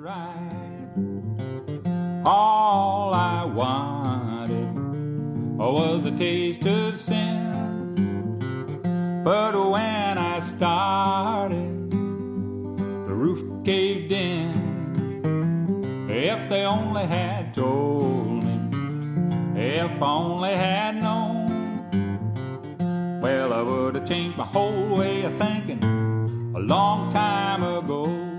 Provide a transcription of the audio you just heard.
right. All I wanted was a taste of sin. But when I started, the roof caved in. If they only had told me, if I only had known, well, I would have changed my whole way of thinking a long time ago.